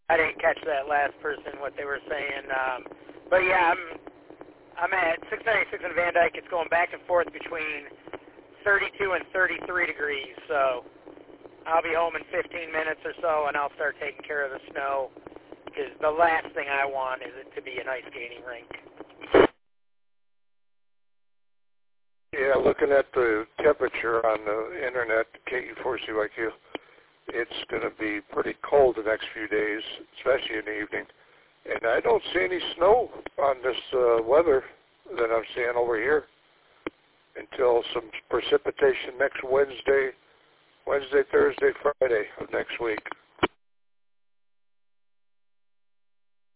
I didn't catch that last person, what they were saying. But yeah, I'm at 696 in Van Dyke. It's going back and forth between 32 and 33 degrees. So I'll be home in 15 minutes or so, and I'll start taking care of the snow, because the last thing I want is it to be an ice skating rink. Yeah, looking at the temperature on the internet, KE4CYQ, it's going to be pretty cold the next few days, especially in the evening. And I don't see any snow on this weather that I'm seeing over here until some precipitation next Wednesday, Thursday, Friday of next week.